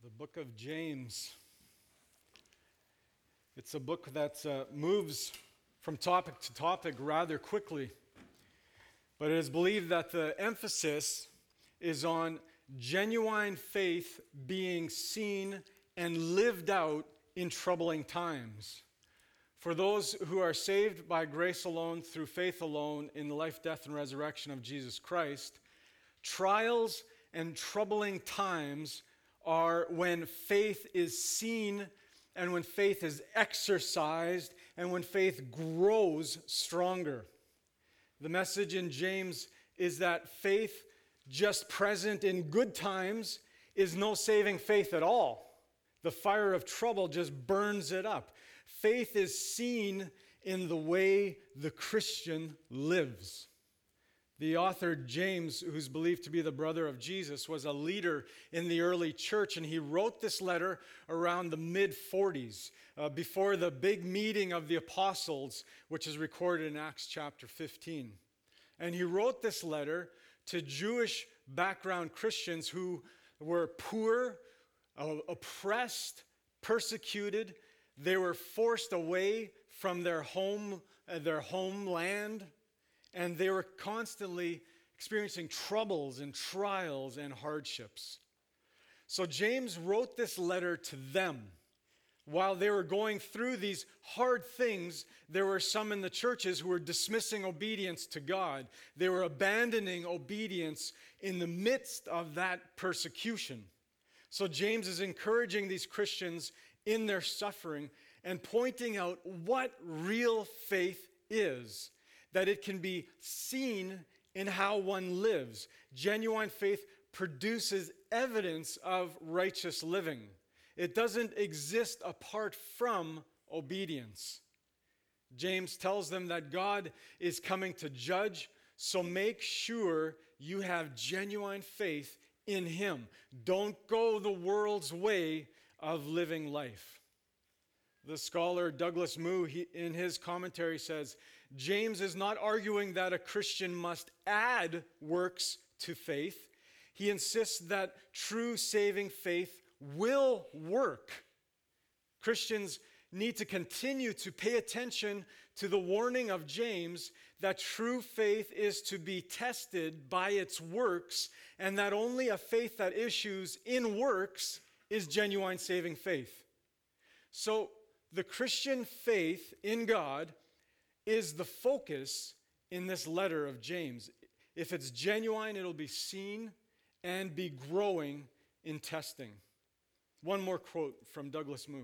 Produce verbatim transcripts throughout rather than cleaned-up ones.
The book of James. It's a book that uh, moves from topic to topic rather quickly, but it is believed that the emphasis is on genuine faith being seen and lived out in troubling times. For those who are saved by grace alone, through faith alone, in the life, death, and resurrection of Jesus Christ, trials and troubling times are when faith is seen and when faith is exercised and when faith grows stronger. The message in James is that faith just present in good times is no saving faith at all. The fire of trouble just burns it up. Faith is seen in the way the Christian lives. The author James, who's believed to be the brother of Jesus, was a leader in the early church, and he wrote this letter around the mid forties, uh, before the big meeting of the apostles, which is recorded in Acts chapter fifteen. And he wrote this letter to Jewish background Christians who were poor, uh, oppressed, persecuted. They were forced away from their home, uh, their homeland. And they were constantly experiencing troubles and trials and hardships. So James wrote this letter to them. While they were going through these hard things, there were some in the churches who were dismissing obedience to God. They were abandoning obedience in the midst of that persecution. So James is encouraging these Christians in their suffering and pointing out what real faith is. That it can be seen in how one lives. Genuine faith produces evidence of righteous living. It doesn't exist apart from obedience. James tells them that God is coming to judge, so make sure you have genuine faith in Him. Don't go the world's way of living life. The scholar Douglas Moo, he, in his commentary, says, James is not arguing that a Christian must add works to faith. He insists that true saving faith will work. Christians need to continue to pay attention to the warning of James that true faith is to be tested by its works, and that only a faith that issues in works is genuine saving faith. So, the Christian faith in God is the focus in this letter of James. If it's genuine, it'll be seen and be growing in testing. One more quote from Douglas Moo.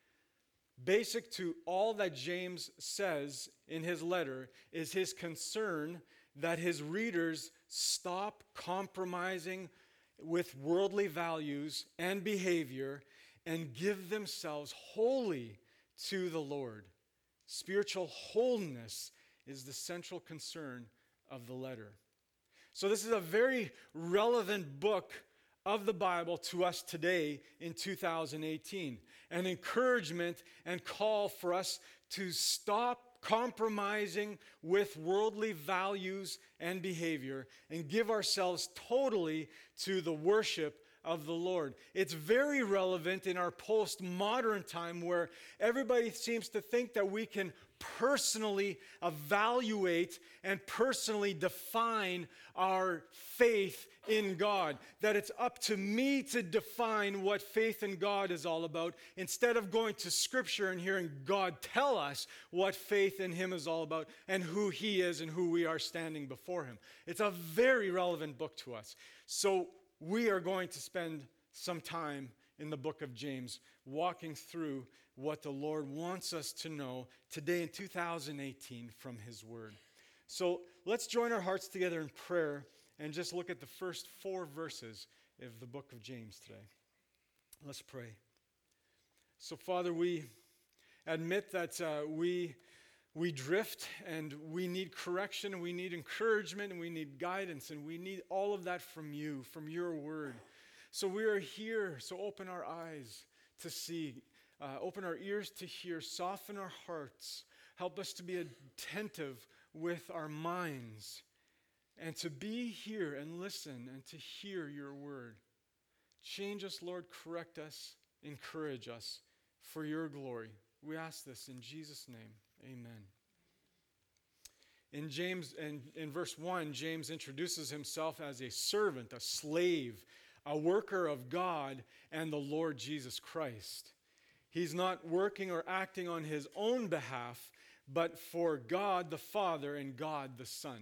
Basic to all that James says in his letter is his concern that his readers stop compromising with worldly values and behavior and give themselves wholly to the Lord. Spiritual wholeness is the central concern of the letter. So this is a very relevant book of the Bible to us today in two thousand eighteen. An encouragement and call for us to stop compromising with worldly values and behavior and give ourselves totally to the worship of the Lord. It's very relevant in our postmodern time where everybody seems to think that we can personally evaluate and personally define our faith in God. That it's up to me to define what faith in God is all about instead of going to Scripture and hearing God tell us what faith in Him is all about and who He is and who we are standing before Him. It's a very relevant book to us. So we are going to spend some time in the book of James walking through what the Lord wants us to know today in two thousand eighteen from His Word. So let's join our hearts together in prayer and just look at the first four verses of the book of James today. Let's pray. So Father, we admit that uh, we We drift and we need correction and we need encouragement and we need guidance and we need all of that from you, from your word. So we are here, so open our eyes to see, uh, open our ears to hear, soften our hearts, help us to be attentive with our minds and to be here and listen and to hear your word. Change us, Lord. Correct us. Encourage us for your glory. We ask this in Jesus' name. Amen. In James, in, in verse one, James introduces himself as a servant, a slave, a worker of God and the Lord Jesus Christ. He's not working or acting on his own behalf, but for God the Father and God the Son.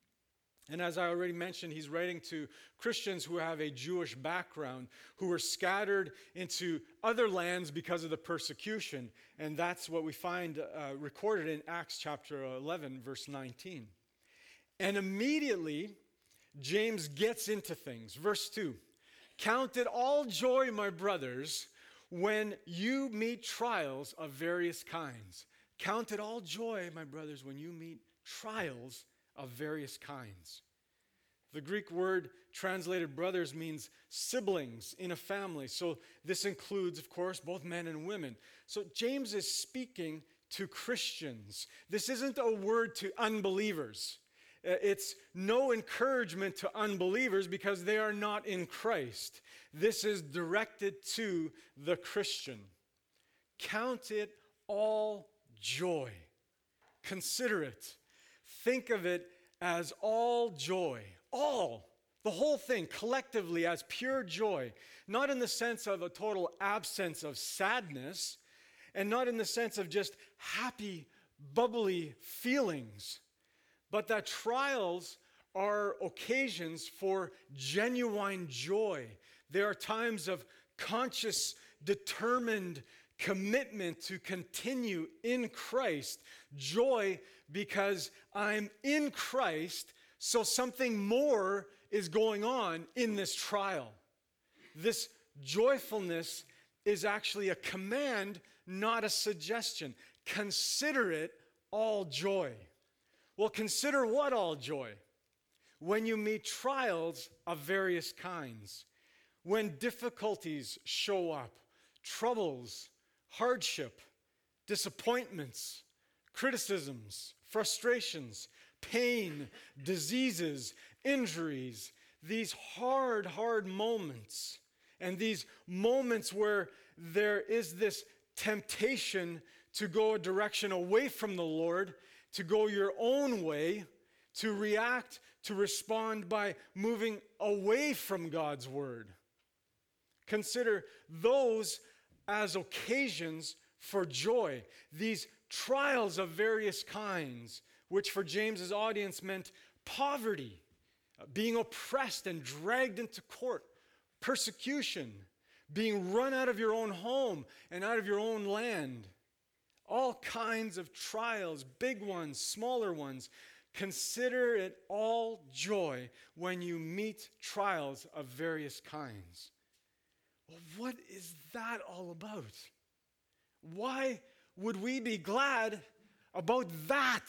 And as I already mentioned, he's writing to Christians who have a Jewish background, who were scattered into other lands because of the persecution. And that's what we find uh, recorded in Acts chapter eleven, verse nineteen. And immediately, James gets into things. Verse two, count it all joy, my brothers, when you meet trials of various kinds. Count it all joy, my brothers, when you meet trials of various kinds. The Greek word translated brothers means siblings in a family. So this includes, of course, both men and women. So James is speaking to Christians. This isn't a word to unbelievers. It's no encouragement to unbelievers because they are not in Christ. This is directed to the Christian. Count it all joy. Consider it. Think of it as all joy. All. The whole thing collectively as pure joy. Not in the sense of a total absence of sadness, and not in the sense of just happy, bubbly feelings, but that trials are occasions for genuine joy. There are times of conscious, determined commitment to continue in Christ. Joy because I'm in Christ, so something more is going on in this trial. This joyfulness is actually a command, not a suggestion. Consider it all joy. Well, consider what all joy? When you meet trials of various kinds, when difficulties show up, troubles, hardship, disappointments, criticisms, frustrations, pain, diseases, injuries, these hard, hard moments, and these moments where there is this temptation to go a direction away from the Lord, to go your own way, to react, to respond by moving away from God's word. Consider those as occasions for joy. These trials of various kinds, which for James's audience meant poverty, being oppressed and dragged into court, persecution, being run out of your own home and out of your own land. All kinds of trials, big ones, smaller ones. Consider it all joy when you meet trials of various kinds. Well, what is that all about? Why would we be glad about that?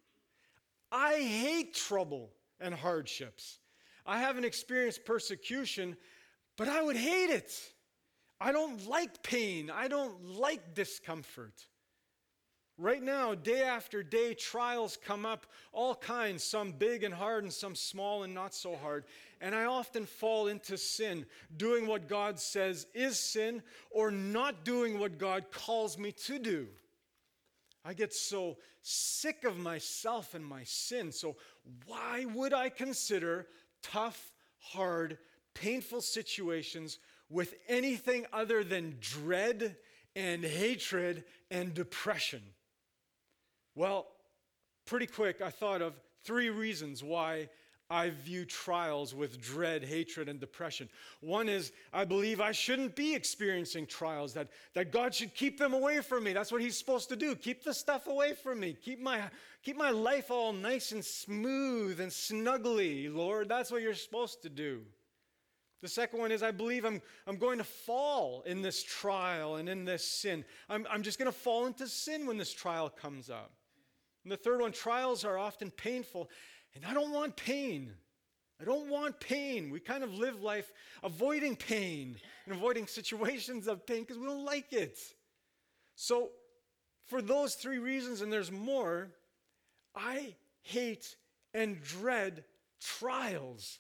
I hate trouble and hardships. I haven't experienced persecution, but I would hate it. I don't like pain. I don't like discomfort. Right now, day after day, trials come up, all kinds, some big and hard and some small and not so hard. And I often fall into sin, doing what God says is sin or not doing what God calls me to do. I get so sick of myself and my sin. So why would I consider tough, hard, painful situations with anything other than dread and hatred and depression? Well, pretty quick, I thought of three reasons why I view trials with dread, hatred, and depression. One is I believe I shouldn't be experiencing trials, that, that God should keep them away from me. That's what he's supposed to do. Keep the stuff away from me. Keep my, keep my life all nice and smooth and snuggly, Lord. That's what you're supposed to do. The second one is I believe I'm, I'm going to fall in this trial and in this sin. I'm, I'm just going to fall into sin when this trial comes up. And the third one, trials are often painful, and I don't want pain. I don't want pain. We kind of live life avoiding pain and avoiding situations of pain because we don't like it. So for those three reasons, and there's more, I hate and dread trials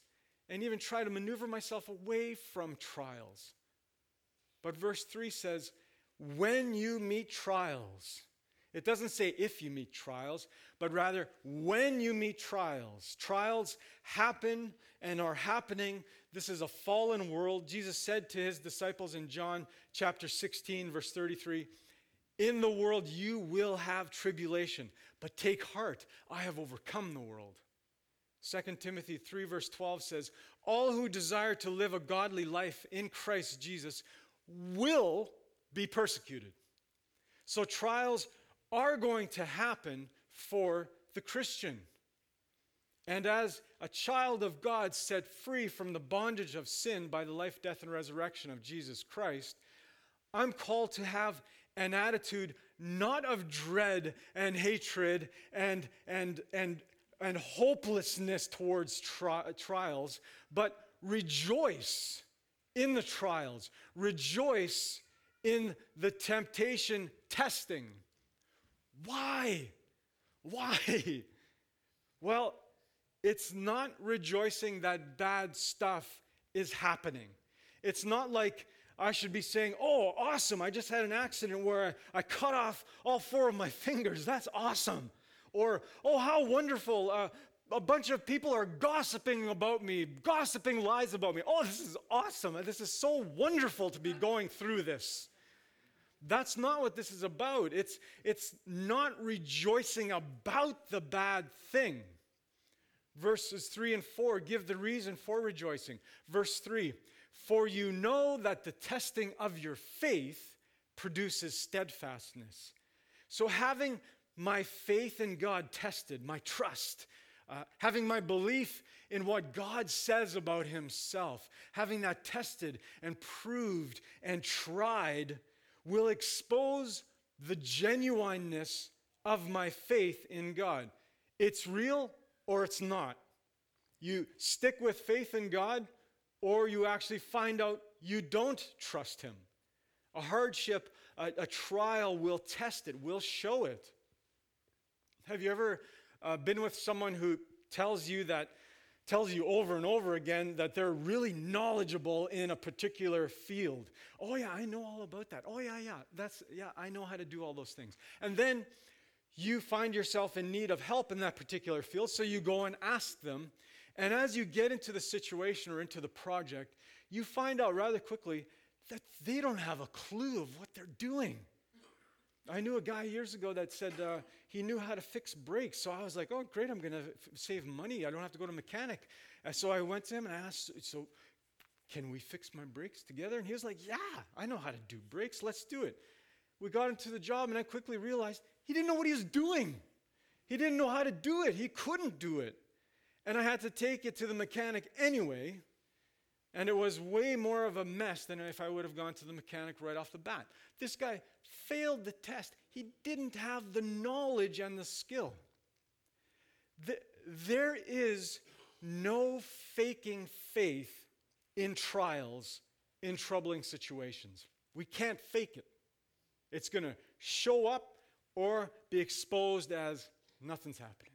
and even try to maneuver myself away from trials. But verse three says, when you meet trials. It doesn't say if you meet trials, but rather when you meet trials. Trials happen and are happening. This is a fallen world. Jesus said to his disciples in John chapter sixteen, verse thirty-three, in the world you will have tribulation, but take heart, I have overcome the world. Second Timothy three, verse twelve says, all who desire to live a godly life in Christ Jesus will be persecuted. So trials are going to happen for the Christian. And as a child of God set free from the bondage of sin by the life, death, and resurrection of Jesus Christ, I'm called to have an attitude not of dread and hatred and, and, and, and hopelessness towards tri- trials, but rejoice in the trials. Rejoice in the temptation testing. Why? Why? Well, it's not rejoicing that bad stuff is happening. It's not like I should be saying, oh, awesome, I just had an accident where I, I cut off all four of my fingers. That's awesome. Or, oh, how wonderful. Uh, a bunch of people are gossiping about me, gossiping lies about me. Oh, this is awesome. This is so wonderful to be going through this. That's not what this is about. It's, it's not rejoicing about the bad thing. Verses three and four give the reason for rejoicing. Verse three, for you know that the testing of your faith produces steadfastness. So having my faith in God tested, my trust, uh, having my belief in what God says about himself, having that tested and proved and tried will expose the genuineness of my faith in God. It's real or it's not. You stick with faith in God, or you actually find out you don't trust him. A hardship, a, a trial will test it, will show it. Have you ever uh, been with someone who tells you that tells you over and over again that they're really knowledgeable in a particular field? Oh yeah, I know all about that. Oh yeah, yeah, that's yeah, I know how to do all those things. And then you find yourself in need of help in that particular field, so you go and ask them. And as you get into the situation or into the project, you find out rather quickly that they don't have a clue of what they're doing. I knew a guy years ago that said uh, he knew how to fix brakes. So I was like, oh, great, I'm going to f- save money. I don't have to go to a mechanic. And so I went to him and I asked, so can we fix my brakes together? And he was like, yeah, I know how to do brakes. Let's do it. We got into the job and I quickly realized he didn't know what he was doing. He didn't know how to do it. He couldn't do it. And I had to take it to the mechanic anyway. And it was way more of a mess than if I would have gone to the mechanic right off the bat. This guy failed the test. He didn't have the knowledge and the skill. The, there is no faking faith in trials, in troubling situations. We can't fake it. It's going to show up or be exposed as nothing's happening.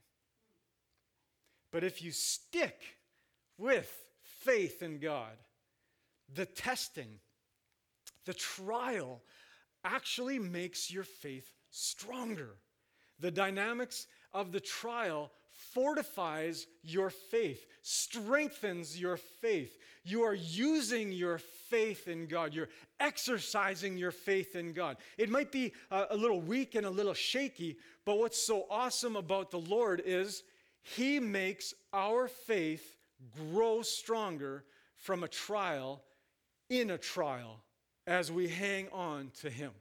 But if you stick with faith in God, the testing, the trial actually makes your faith stronger. The dynamics of the trial fortifies your faith, strengthens your faith. You are using your faith in God. You're exercising your faith in God. It might be a, a little weak and a little shaky, but what's so awesome about the Lord is He makes our faith grow stronger from a trial in a trial as we hang on to Him.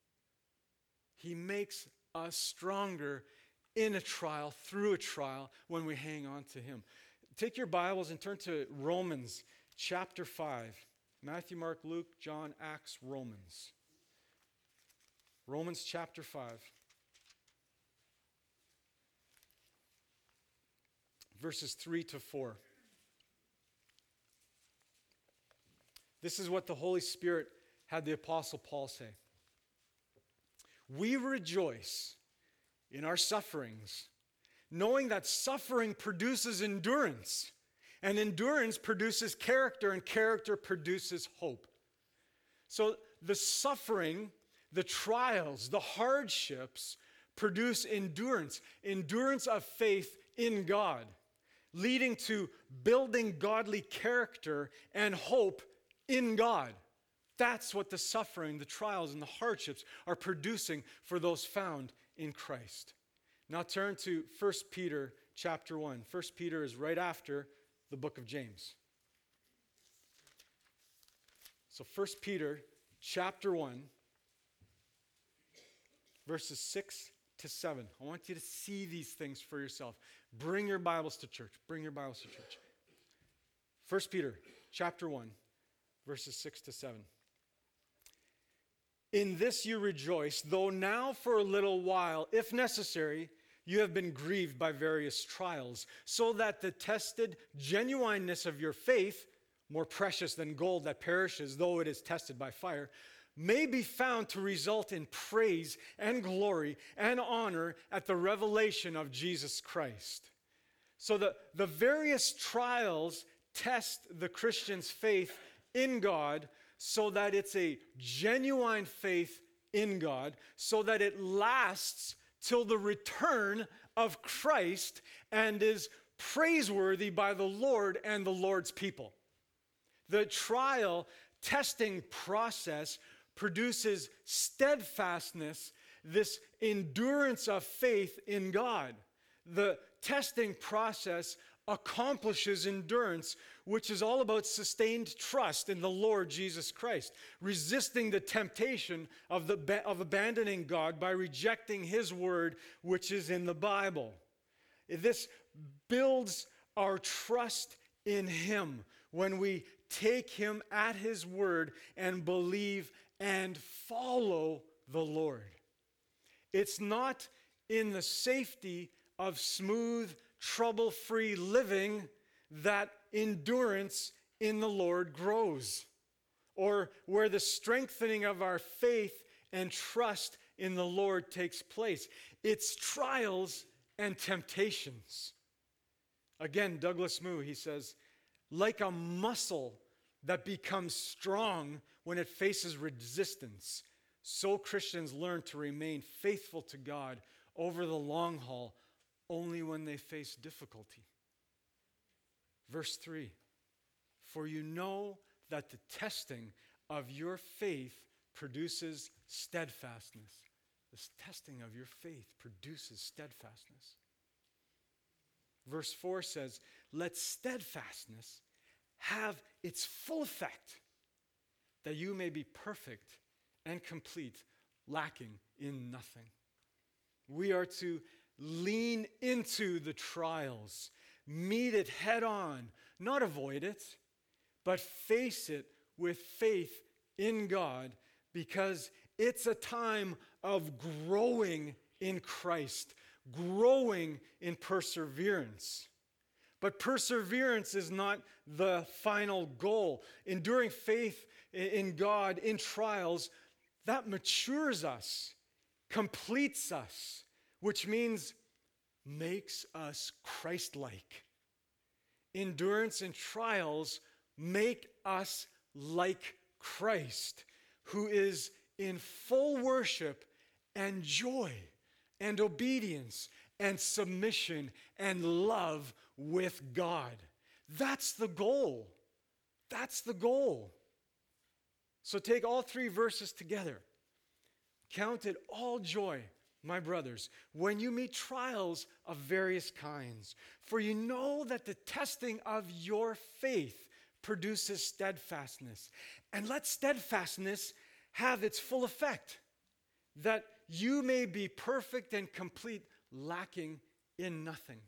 He makes us stronger in a trial, through a trial, when we hang on to Him. Take your Bibles and turn to Romans chapter five. Matthew, Mark, Luke, John, Acts, Romans. Romans chapter five. Verses three to four. This is what the Holy Spirit had the Apostle Paul say. We rejoice in our sufferings, knowing that suffering produces endurance, And endurance produces character, and character produces hope. So the suffering, the trials, the hardships produce endurance, endurance of faith in God, leading to building godly character and hope in God. That's what the suffering, the trials, and the hardships are producing for those found in Christ. Now turn to First Peter chapter one. First Peter is right after the book of James. So First Peter chapter one, verses six to seven. I want you to see these things for yourself. Bring your Bibles to church. Bring your Bibles to church. First Peter chapter one, verses six to seven. In this you rejoice, though now for a little while, if necessary, you have been grieved by various trials, so that the tested genuineness of your faith, more precious than gold that perishes, though it is tested by fire, may be found to result in praise and glory and honor at the revelation of Jesus Christ. So the, the various trials test the Christian's faith in God, so that it's a genuine faith in God, so that it lasts till the return of Christ and is praiseworthy by the Lord and the Lord's people. The trial testing process produces steadfastness, this endurance of faith in God. The testing process accomplishes endurance, which is all about sustained trust in the Lord Jesus Christ, resisting the temptation of, the, of abandoning God by rejecting His word, which is in the Bible. This builds our trust in Him when we take Him at His word and believe and follow the Lord. It's not in the safety of smooth, trouble-free living that endurance in the Lord grows, or where the strengthening of our faith and trust in the Lord takes place. It's trials and temptations. Again, Douglas Moo, he says, like a muscle that becomes strong when it faces resistance, so Christians learn to remain faithful to God over the long haul only when they face difficulty. Verse three, for you know that the testing of your faith produces steadfastness. This testing of your faith produces steadfastness. Verse four says, let steadfastness have its full effect, that you may be perfect and complete, lacking in nothing. We are to lean into the trials, meet it head on, not avoid it, but face it with faith in God, because it's a time of growing in Christ, growing in perseverance. But perseverance is not the final goal. Enduring faith in God in trials, that matures us, completes us, which means makes us Christ-like. Endurance and trials make us like Christ, who is in full worship and joy and obedience and submission and love with God. That's the goal. That's the goal. So take all three verses together. Count it all joy, my brothers, when you meet trials of various kinds, for you know that the testing of your faith produces steadfastness. And let steadfastness have its full effect, that you may be perfect and complete, lacking in nothing.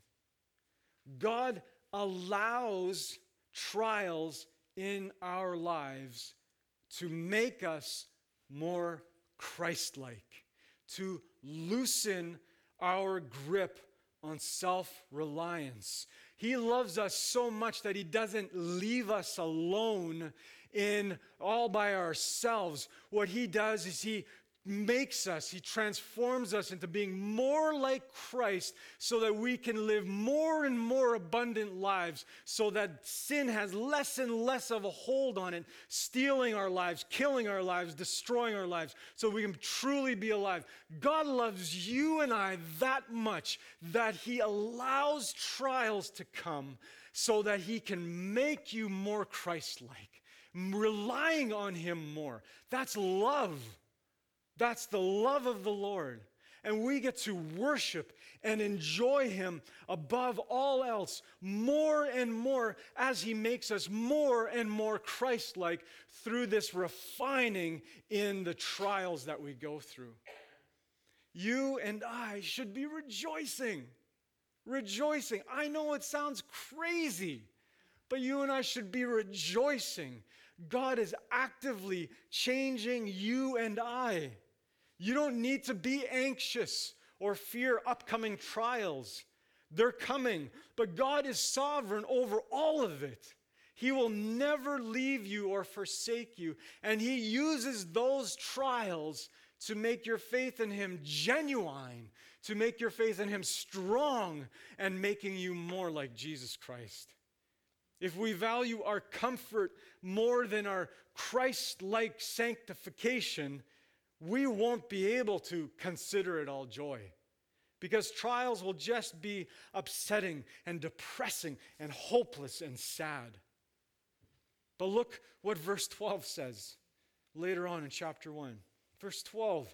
God allows trials in our lives to make us more Christ-like, to loosen our grip on self-reliance. He loves us so much that He doesn't leave us alone in all by ourselves. What He does is He makes us, he transforms us into being more like Christ so that we can live more and more abundant lives, so that sin has less and less of a hold on it, stealing our lives, killing our lives, destroying our lives, so we can truly be alive. God loves you and I that much that he allows trials to come so that he can make you more Christ-like, relying on him more. That's love. That's the love of the Lord. And we get to worship and enjoy him above all else more and more as he makes us more and more Christ-like through this refining in the trials that we go through. You and I should be rejoicing. Rejoicing. I know it sounds crazy, but you and I should be rejoicing. God is actively changing you and I. You don't need to be anxious or fear upcoming trials. They're coming, but God is sovereign over all of it. He will never leave you or forsake you, and he uses those trials to make your faith in him genuine, to make your faith in him strong, and making you more like Jesus Christ. If we value our comfort more than our Christ-like sanctification, we won't be able to consider it all joy, because trials will just be upsetting and depressing and hopeless and sad. But look what verse twelve says later on in chapter one. Verse twelve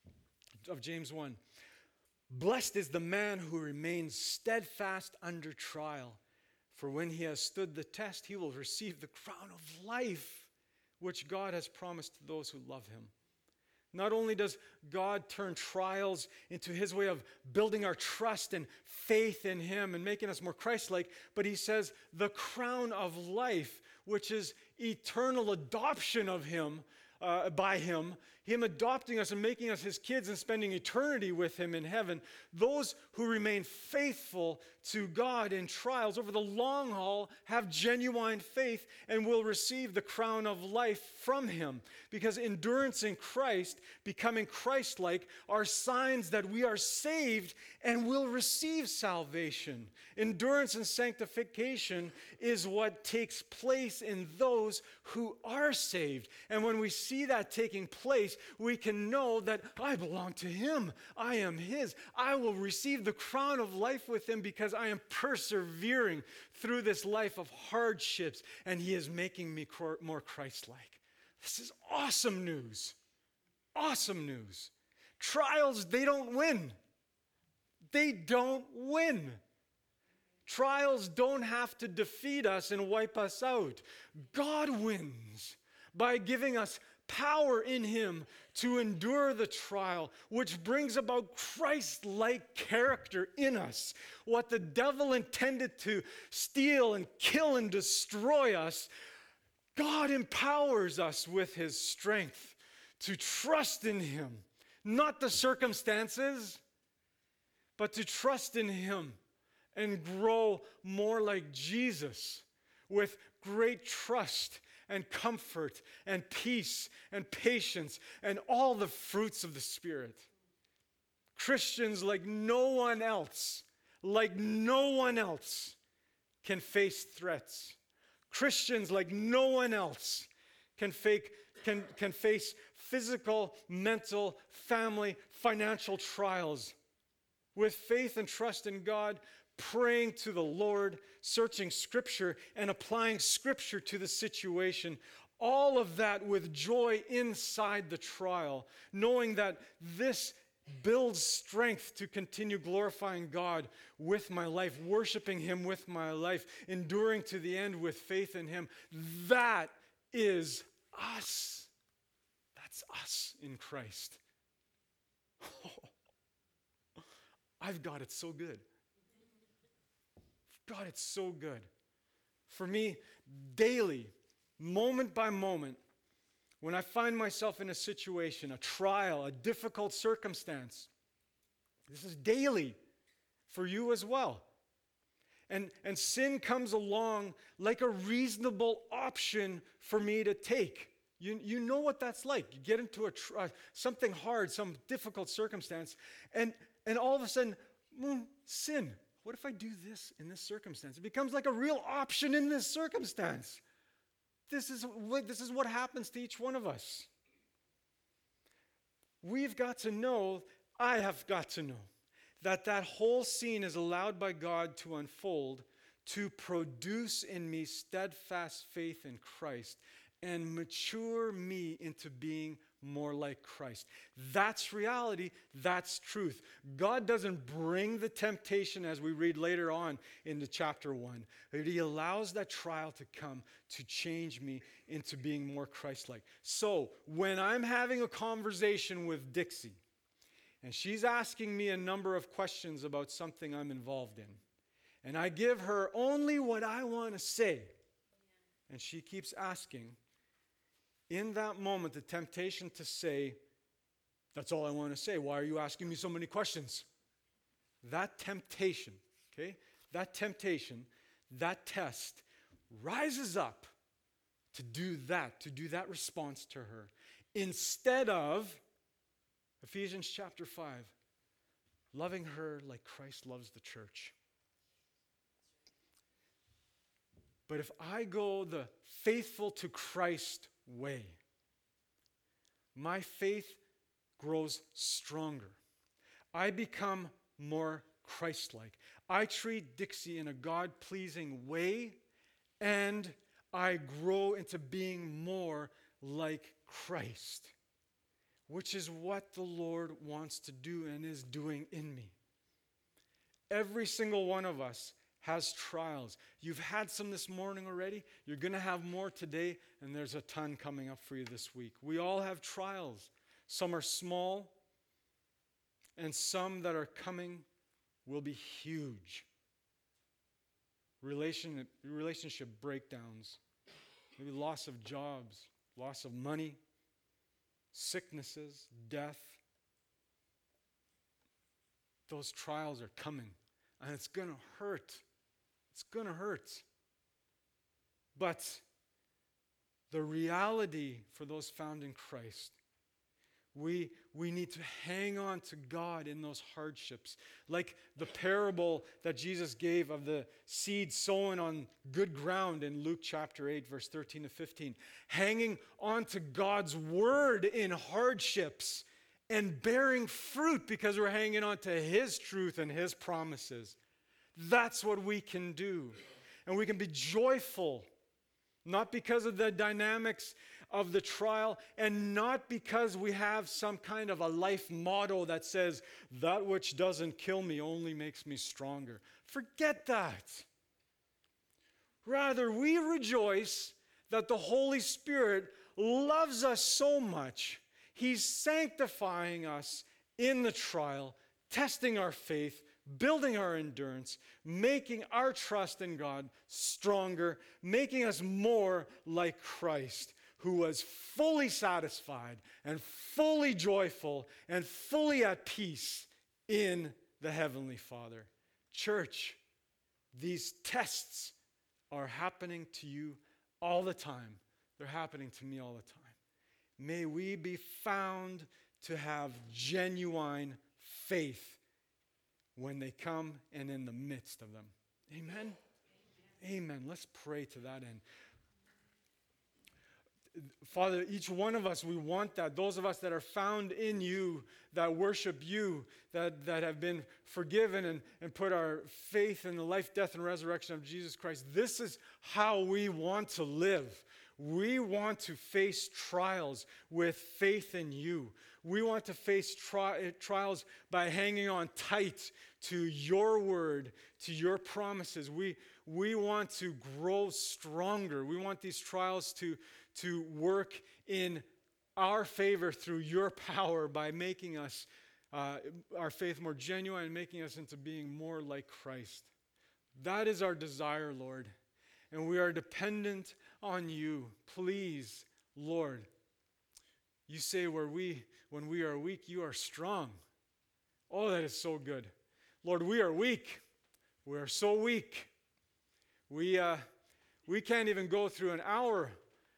of James one. Blessed is the man who remains steadfast under trial, for when he has stood the test, he will receive the crown of life, which God has promised to those who love him. Not only does God turn trials into his way of building our trust and faith in him and making us more Christ-like, but he says the crown of life, which is eternal adoption of him, uh, by him, him adopting us and making us his kids and spending eternity with him in heaven. Those who remain faithful to God in trials over the long haul have genuine faith and will receive the crown of life from him. Because endurance in Christ, becoming Christ-like, are signs that we are saved and will receive salvation. Endurance and sanctification is what takes place in those who are saved. And when we see that taking place, we can know that I belong to him. I am his. I will receive the crown of life with him because I am persevering through this life of hardships, and he is making me more Christ-like. This is awesome news. Awesome news. Trials, they don't win. They don't win. Trials don't have to defeat us and wipe us out. God wins by giving us power in him to endure the trial, which brings about Christ-like character in us. What the devil intended to steal and kill and destroy us, God empowers us with his strength to trust in him, not the circumstances, but to trust in him and grow more like Jesus with great trust and comfort and peace and patience and all the fruits of the Spirit. Christians like no one else, like no one else can face threats. Christians like no one else can, fake, can, can face physical, mental, family, financial trials. With faith and trust in God, praying to the Lord, searching Scripture, and applying Scripture to the situation. All of that with joy inside the trial, knowing that this builds strength to continue glorifying God with my life, worshiping him with my life, enduring to the end with faith in him. That is us. That's us in Christ. Oh, I've got it so good. God, it's so good. For me, daily, moment by moment, when I find myself in a situation, a trial, a difficult circumstance, this is daily for you as well. And, and sin comes along like a reasonable option for me to take. You, you know what that's like. You get into a tr- uh, something hard, some difficult circumstance, and, and all of a sudden, mm, sin. What if I do this in this circumstance? It becomes like a real option in this circumstance. This is what, this is what happens to each one of us. We've got to know, I have got to know, that that whole scene is allowed by God to unfold to produce in me steadfast faith in Christ and mature me into being more like Christ. That's reality. That's truth. God doesn't bring the temptation, as we read later on into chapter one. But he allows that trial to come to change me into being more Christ-like. So when I'm having a conversation with Dixie, and she's asking me a number of questions about something I'm involved in, and I give her only what I want to say, and she keeps asking, in that moment, the temptation to say, that's all I want to say. Why are you asking me so many questions? That temptation, okay, that temptation, that test rises up to do that, to do that response to her, instead of Ephesians chapter five, loving her like Christ loves the church. But if I go the faithful to Christ way, my faith grows stronger. I become more Christ-like. I treat Dixie in a God-pleasing way, and I grow into being more like Christ, which is what the Lord wants to do and is doing in me. Every single one of us has trials. You've had some this morning already. You're going to have more today, and there's a ton coming up for you this week. We all have trials. Some are small, and some that are coming will be huge. Relation, relationship breakdowns, maybe loss of jobs, loss of money, sicknesses, death. Those trials are coming, and it's going to hurt. It's going to hurt. But the reality for those found in Christ, we, we need to hang on to God in those hardships. Like the parable that Jesus gave of the seed sown on good ground in Luke chapter eight, verse thirteen to fifteen. Hanging on to God's word in hardships and bearing fruit because we're hanging on to his truth and his promises. That's what we can do. And we can be joyful, not because of the dynamics of the trial, and not because we have some kind of a life motto that says, that which doesn't kill me only makes me stronger. Forget that. Rather, we rejoice that the Holy Spirit loves us so much. He's sanctifying us in the trial, testing our faith, building our endurance, making our trust in God stronger, making us more like Christ, who was fully satisfied and fully joyful and fully at peace in the Heavenly Father. Church, these tests are happening to you all the time. They're happening to me all the time. May we be found to have genuine faith when they come and in the midst of them. Amen? Amen. Amen. Let's pray to that end. Father, each one of us, we want that. Those of us that are found in you, that worship you, that, that have been forgiven and, and put our faith in the life, death, and resurrection of Jesus Christ. This is how we want to live. We want to face trials with faith in you. We want to face tri- trials by hanging on tight to your word, to your promises. We, we want to grow stronger. We want these trials to, to work in our favor through your power by making us, uh, our faith more genuine and making us into being more like Christ. That is our desire, Lord. And we are dependent on you. Please, Lord, you say where we, when we are weak, you are strong. Oh, that is so good. Lord, we are weak. We are so weak. We, uh, we can't even go through an hour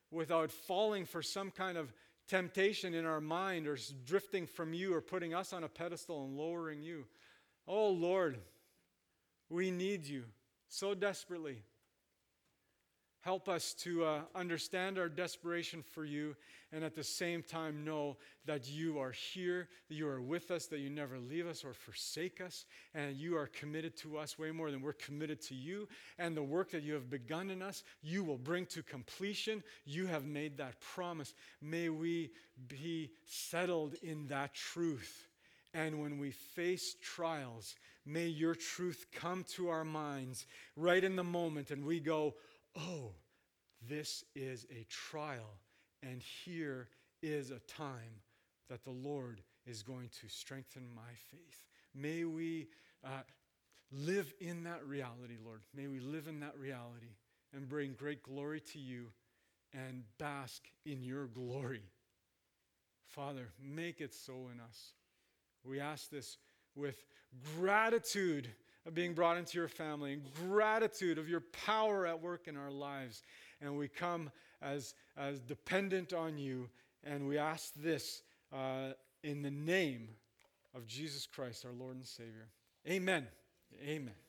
without falling for some kind of temptation in our mind or drifting from you or putting us on a pedestal and lowering you. Oh Lord, we need you so desperately. Help us to uh, understand our desperation for you and at the same time know that you are here, that you are with us, that you never leave us or forsake us, and you are committed to us way more than we're committed to you. And the work that you have begun in us, you will bring to completion. You have made that promise. May we be settled in that truth. And when we face trials, may your truth come to our minds right in the moment and we go, oh, this is a trial, and here is a time that the Lord is going to strengthen my faith. May we uh, live in that reality, Lord. May we live in that reality and bring great glory to you and bask in your glory. Father, make it so in us. We ask this with gratitude of being brought into your family and gratitude of your power at work in our lives. And we come as, as dependent on you, and we ask this uh, in the name of Jesus Christ, our Lord and Savior. Amen. Amen.